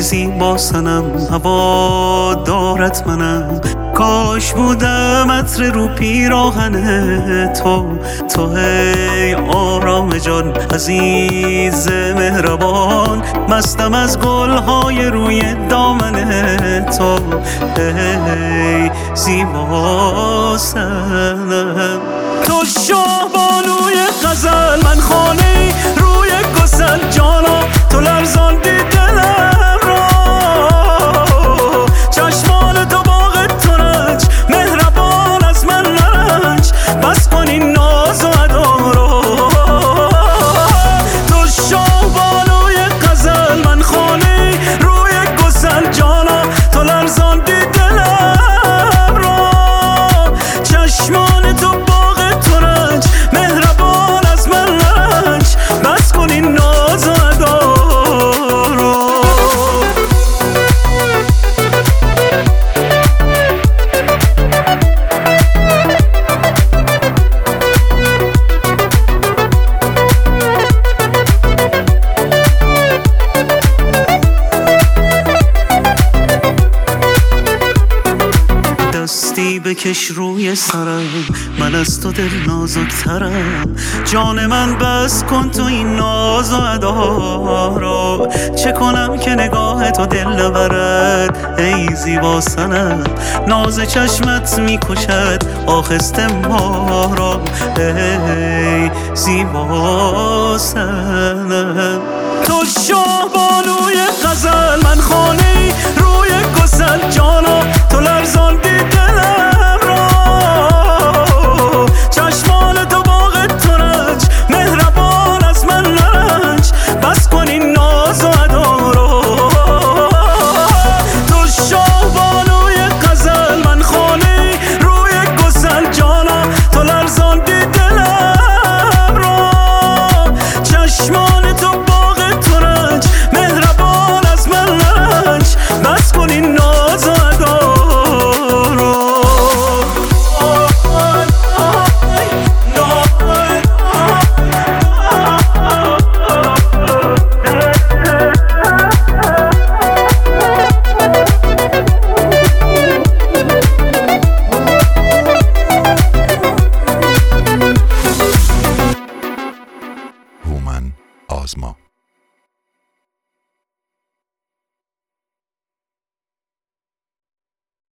زیبا سنم، هوا دارت منم. کاش بودم عطر رو پیراهن تو ای آرام جان، عزیز مهربان. مستم از گلهای روی دامن تو، ای زیبا سنم. تو شاه بانوی غزل، من خانه روی گسل. جانا تو لرزاندی دلم را، چشمان تو باغ ترنج، مهربان از من نرنج. بس کن این ناز و ادا را. تو شاه بانوی غزل، من خانه روی گسل. جانا تو لرزاندی دلم را، چشمان تو باغ ترنج، مهربان از من نرنج. بس کن این ناز و ادا را. دستی بکش روی سرم، من از تو دل نازکترم. جان من بس کن تو این ناز و ادا را. چه کنم که نگاه تو دل نبرد ای زیبا سنم. ناز چشمت میکشد آخسته ما را، ای زیبا سنم. تو شاه بانوی غزل، من خانه روی گسل. جانا